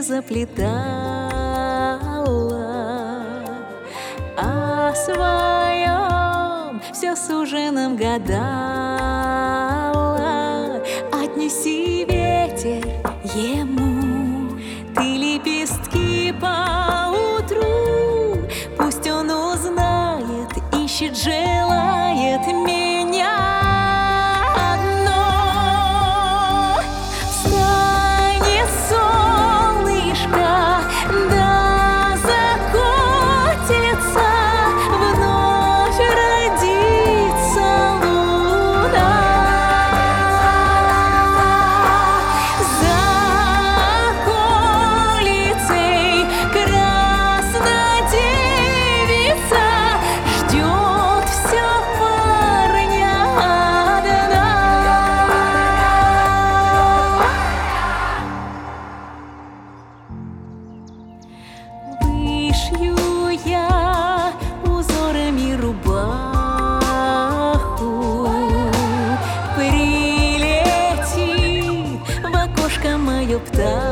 заплетала о своем все суженом гадала. Отнеси, ветер, ему ты лепестки поутру, пусть он узнает, ищет, желает меня одно. Встанет солнышко, да закотится, вновь родится луна. За околицей краснодевица ждет все парня одна. Вышью я узорами рубаху, прилетит в окошко мое пташка.